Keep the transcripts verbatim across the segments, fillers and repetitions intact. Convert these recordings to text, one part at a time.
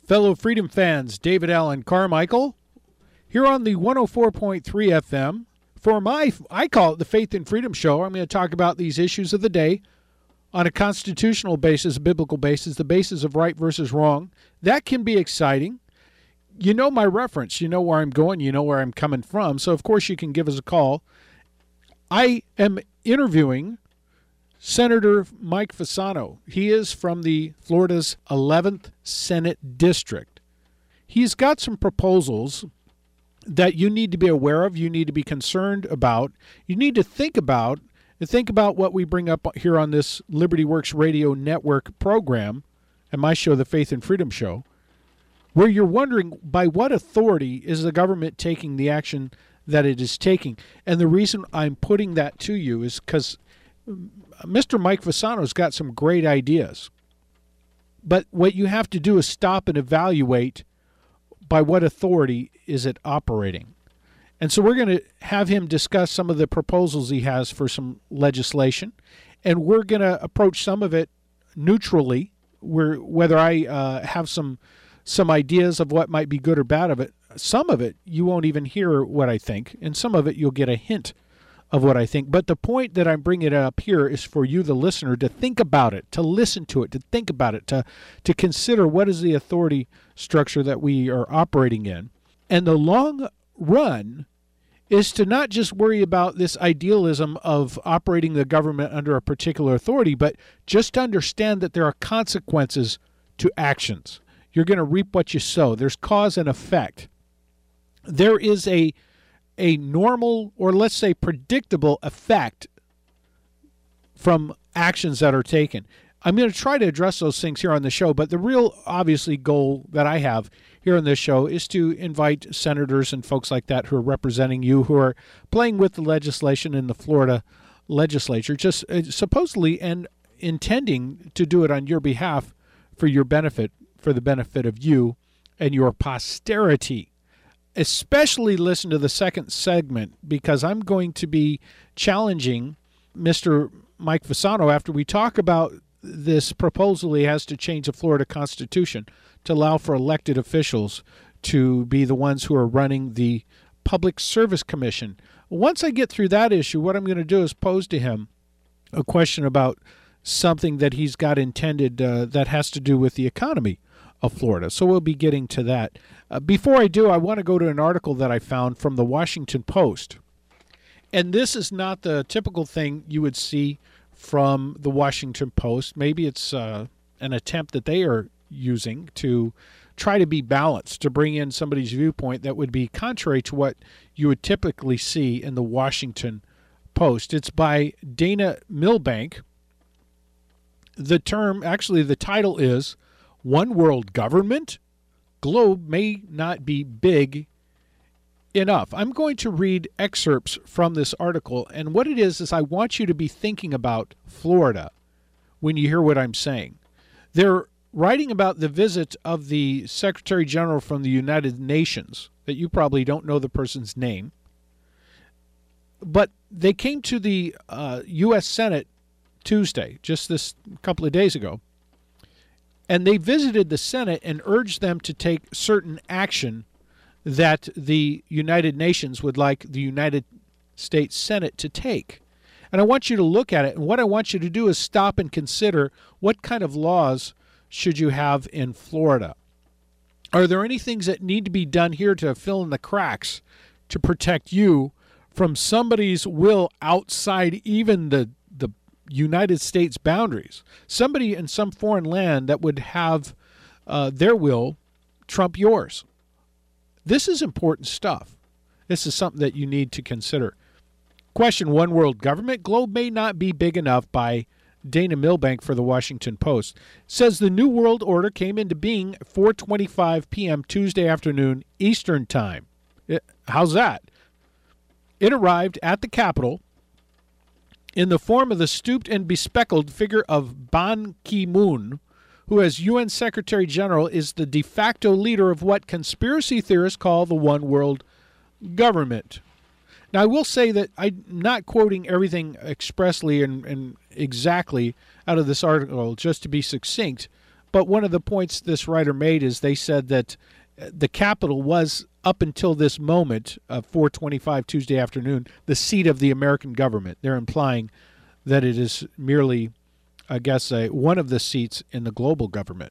Fellow Freedom fans, David Allen Carmichael, here on the one oh four point three F M. For my, I call it the Faith and Freedom Show. I'm going to talk about these issues of the day on a constitutional basis, a biblical basis, the basis of right versus wrong. That can be exciting. You know my reference. You know where I'm going. You know where I'm coming from. So, of course, you can give us a call. I am interviewing Senator Mike Fasano. He is from the Florida's eleventh Senate District. He's got some proposals that you need to be aware of, you need to be concerned about, you need to think about, and think about what we bring up here on this Liberty Works Radio Network program and my show, The Faith and Freedom Show, where you're wondering by what authority is the government taking the action that it is taking. And the reason I'm putting that to you is because Mister Mike Fasano's got some great ideas. But what you have to do is stop and evaluate by what authority is it operating. And so we're going to have him discuss some of the proposals he has for some legislation, and we're going to approach some of it neutrally, where whether I uh, have some some ideas of what might be good or bad of it. Some of it you won't even hear what I think, and some of it you'll get a hint of what I think. But the point that I'm bringing it up here is for you, the listener, to think about it, to listen to it, to think about it, to to consider what is the authority structure that we are operating in. And the long run is to not just worry about this idealism of operating the government under a particular authority, but just to understand that there are consequences to actions. You're going to reap what you sow. There's cause and effect. There is a a normal, or let's say predictable, effect from actions that are taken. I'm going to try to address those things here on the show, but the real, obviously, goal that I have here on this show is to invite senators and folks like that who are representing you, who are playing with the legislation in the Florida legislature, just uh, supposedly and intending to do it on your behalf for your benefit, for the benefit of you and your posterity. Especially listen to the second segment, because I'm going to be challenging Mister Mike Fasano after we talk about this proposal he has to change the Florida Constitution to allow for elected officials to be the ones who are running the Public Service Commission. Once I get through that issue, what I'm going to do is pose to him a question about something that he's got intended uh, that has to do with the economy of Florida. So we'll be getting to that. Uh, before I do, I want to go to an article that I found from the Washington Post. And this is not the typical thing you would see from the Washington Post. Maybe it's uh, an attempt that they are using to try to be balanced, to bring in somebody's viewpoint that would be contrary to what you would typically see in the Washington Post. It's by Dana Milbank. The term, actually the title is One World Government? Globe may not be big enough. I'm going to read excerpts from this article, and what it is is I want you to be thinking about Florida when you hear what I'm saying. They're writing about the visit of the Secretary General from the United Nations, that you probably don't know the person's name, but they came to the uh, U S Senate Tuesday, just this couple of days ago, and they visited the Senate and urged them to take certain action that the United Nations would like the United States Senate to take. And I want you to look at it, and what I want you to do is stop and consider what kind of laws should you have in Florida. Are there any things that need to be done here to fill in the cracks to protect you from somebody's will outside even the the United States boundaries? Somebody in some foreign land that would have uh, their will trump yours. This is important stuff. This is something that you need to consider. Question, One World Government? Globe may not be big enough, by Dana Milbank for the Washington Post. Says the New World Order came into being four twenty-five p.m. Tuesday afternoon Eastern Time. It, how's that? It arrived at the Capitol in the form of the stooped and bespectacled figure of Ban Ki-moon, who as U N Secretary General is the de facto leader of what conspiracy theorists call the One World Government. Now, I will say that I'm not quoting everything expressly and, and exactly out of this article, just to be succinct, But one of the points this writer made is they said that the Capitol was, up until this moment of four twenty-five Tuesday afternoon, the seat of the American government. They're implying that it is merely, I guess, a, one of the seats in the global government.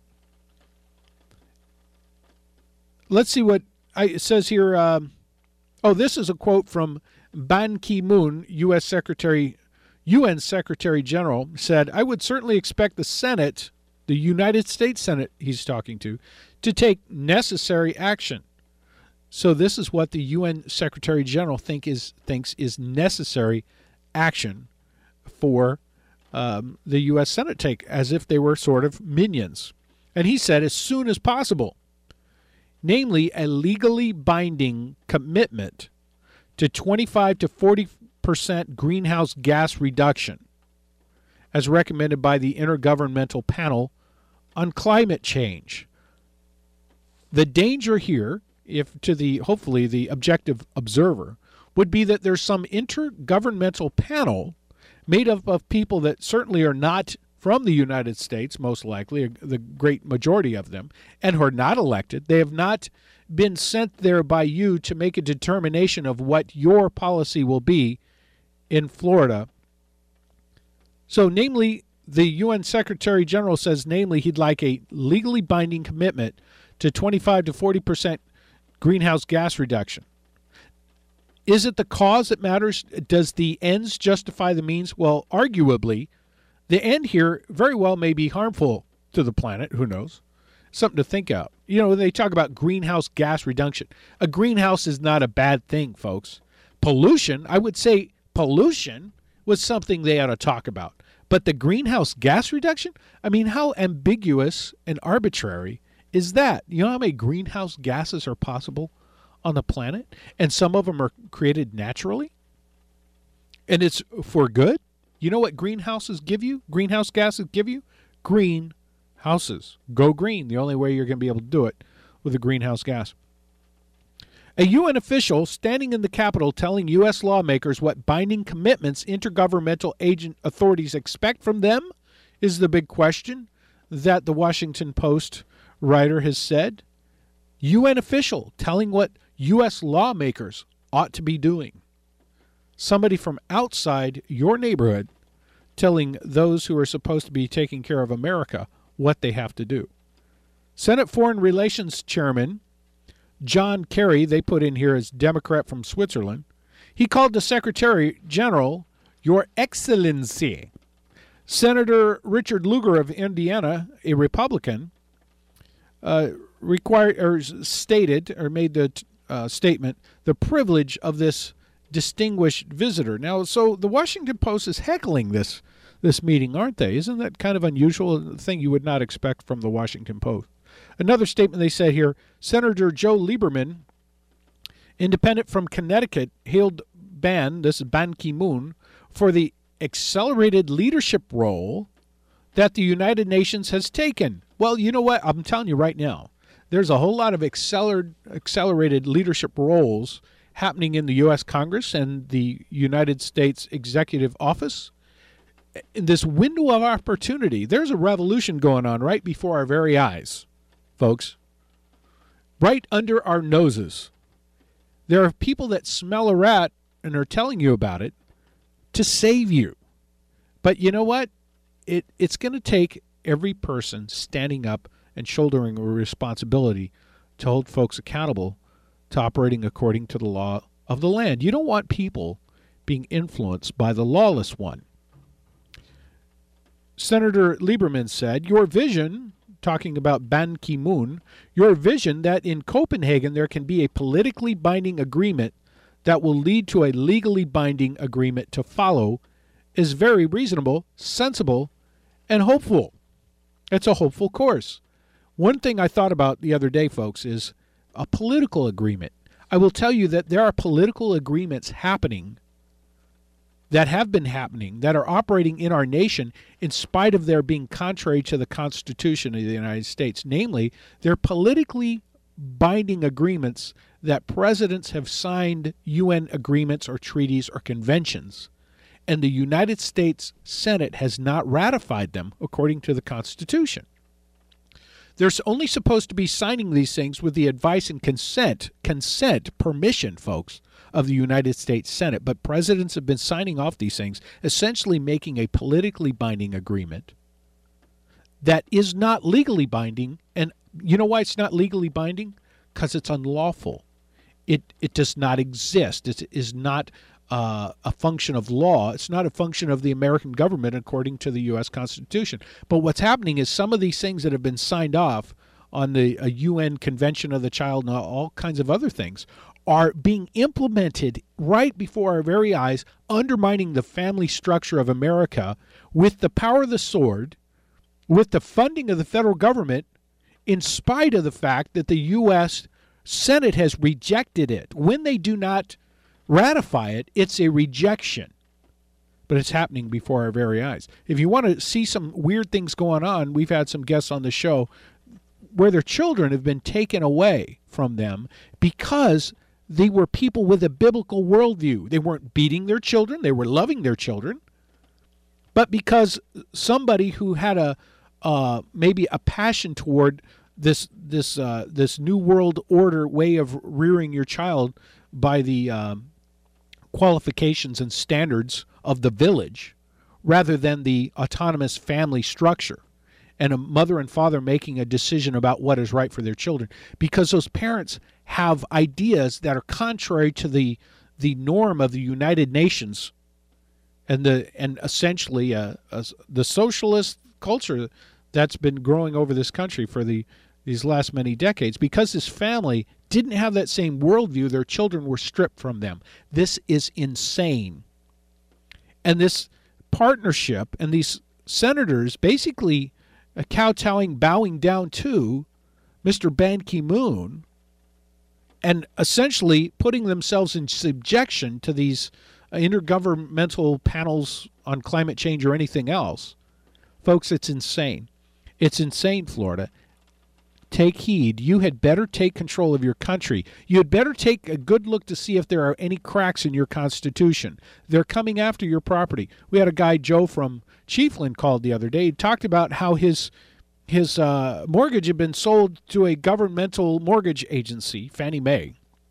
Let's see what I, it says here. Um, oh, this is a quote from Ban Ki-moon, U S Secretary, U N Secretary General, said, "I would certainly expect the Senate, the United States Senate he's talking to, to take necessary action." So this is what the U N Secretary General think is thinks is necessary action for um, the U S Senate take, as if they were sort of minions. And he said as soon as possible, namely a legally binding commitment to twenty-five to forty percent greenhouse gas reduction, as recommended by the Intergovernmental Panel on Climate Change. The danger here, if to the hopefully the objective observer, would be that there's some intergovernmental panel made up of people that certainly are not from the United States, most likely, the great majority of them, and who are not elected. They have not been sent there by you to make a determination of what your policy will be in Florida. So, namely, the U N Secretary General says, namely, he'd like a legally binding commitment to twenty-five to forty percent greenhouse gas reduction. Is it the cause that matters? Does the ends justify the means? Well, arguably, the end here very well may be harmful to the planet. Who knows? Something to think out. You know, they talk about greenhouse gas reduction. A greenhouse is not a bad thing, folks. Pollution, I would say pollution was something they ought to talk about. But the greenhouse gas reduction? I mean, how ambiguous and arbitrary is that? You know how many greenhouse gases are possible on the planet? And some of them are created naturally? And it's for good? You know what greenhouses give you? Greenhouse gases give you? Green houses. Go green. The only way you're going to be able to do it with a greenhouse gas. A U N official standing in the Capitol telling U S lawmakers what binding commitments intergovernmental agent authorities expect from them is the big question that the Washington Post writer has said. U N official telling what U S lawmakers ought to be doing. Somebody from outside your neighborhood telling those who are supposed to be taking care of America what they have to do. Senate Foreign Relations Chairman John Kerry, they put in here as Democrat from Switzerland, he called the Secretary General, Your Excellency. Senator Richard Lugar of Indiana, a Republican, uh, required or stated or made the uh, statement, the privilege of this distinguished visitor. Now, so the Washington Post is heckling this this meeting, aren't they? Isn't that kind of unusual? A thing you would not expect from the Washington Post. Another statement they said here, Senator Joe Lieberman, independent from Connecticut, hailed Ban, this is Ban Ki-moon, for the accelerated leadership role that the United Nations has taken. Well, you know what? I'm telling you right now, there's a whole lot of acceler- accelerated leadership roles happening in the U S Congress and the United States Executive Office. In this window of opportunity, there's a revolution going on right before our very eyes, folks. Right under our noses. There are people that smell a rat and are telling you about it to save you. But you know what? It it's going to take every person standing up and shouldering a responsibility to hold folks accountable to operating according to the law of the land. You don't want people being influenced by the lawless one. Senator Lieberman said, your vision, talking about Ban Ki-moon, your vision that in Copenhagen there can be a politically binding agreement that will lead to a legally binding agreement to follow is very reasonable, sensible, and hopeful. It's a hopeful course. One thing I thought about the other day, folks, is a political agreement. I will tell you that there are political agreements happening that have been happening, that are operating in our nation in spite of their being contrary to the Constitution of the United States. Namely, they're politically binding agreements that presidents have signed U N agreements or treaties or conventions, and the United States Senate has not ratified them according to the Constitution. They're only supposed to be signing these things with the advice and consent, consent, permission, folks, of the United States Senate. But presidents have been signing off these things, essentially making a politically binding agreement that is not legally binding. And you know why it's not legally binding? Because it's unlawful. It it does not exist. It is not uh, a function of law. It's not a function of the American government according to the U S Constitution. But what's happening is some of these things that have been signed off on the a U N Convention of the Child and all kinds of other things are being implemented right before our very eyes, undermining the family structure of America with the power of the sword, with the funding of the federal government, in spite of the fact that the U S Senate has rejected it. When they do not ratify it, it's a rejection. But it's happening before our very eyes. If you want to see some weird things going on, we've had some guests on the show where their children have been taken away from them because they were people with a biblical worldview. They weren't beating their children. They were loving their children. But because somebody who had a uh, maybe a passion toward this this uh, this new world order way of rearing your child by the um, qualifications and standards of the village rather than the autonomous family structure, and a mother and father making a decision about what is right for their children, because those parents have ideas that are contrary to the the norm of the United Nations and the and essentially uh, uh, the socialist culture that's been growing over this country for the these last many decades. Because this family didn't have that same worldview, their children were stripped from them. This is insane. And this partnership and these senators basically uh, kowtowing, bowing down to Mister Ban Ki-moon and essentially putting themselves in subjection to these uh, intergovernmental panels on climate change or anything else. Folks, it's insane. It's insane, Florida. Take heed. You had better take control of your country. You had better take a good look to see if there are any cracks in your Constitution. They're coming after your property. We had a guy, Joe from Chiefland, called the other day. He talked about how his his uh, mortgage had been sold to a governmental mortgage agency, Fannie Mae.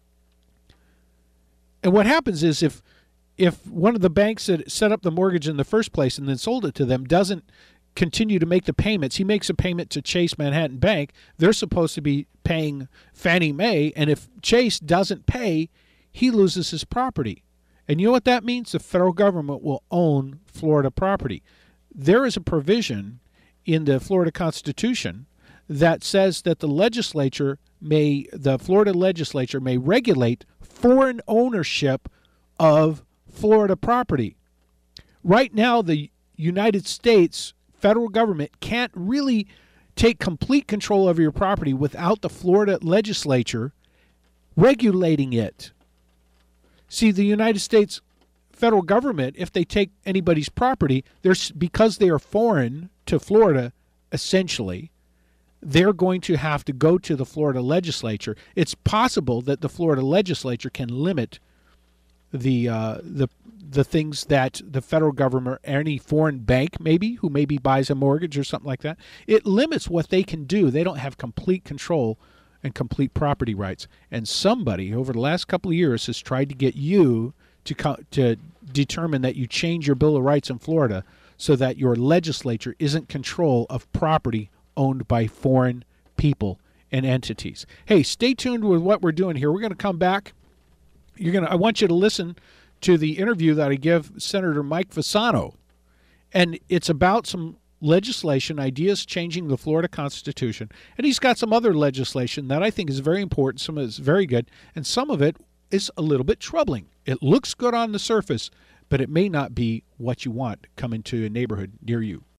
And what happens is if if one of the banks that set up the mortgage in the first place and then sold it to them doesn't continue to make the payments. He makes a payment to Chase Manhattan Bank. They're supposed to be paying Fannie Mae, and if Chase doesn't pay, he loses his property. And you know what that means? The federal government will own Florida property. There is a provision in the Florida Constitution that says that the legislature may, the Florida legislature may regulate foreign ownership of Florida property. Right now, the United States federal government can't really take complete control over your property without the Florida legislature regulating it. See, the United States federal government, if they take anybody's property, there's because they are foreign to Florida, essentially, they're going to have to go to the Florida legislature. It's possible that the Florida legislature can limit the uh, the the things that the federal government, any foreign bank maybe, who maybe buys a mortgage or something like that, it limits what they can do. They don't have complete control and complete property rights. And somebody over the last couple of years has tried to get you to co- to determine that you change your Bill of Rights in Florida so that your legislature isn't control of property owned by foreign people and entities. Hey, stay tuned with what we're doing here. We're going to come back. You're going to I want you to listen to the interview that I give Senator Mike Fasano. And it's about some legislation, ideas changing the Florida Constitution. And he's got some other legislation that I think is very important. Some of it is very good. And some of it is a little bit troubling. It looks good on the surface, but it may not be what you want coming to a neighborhood near you.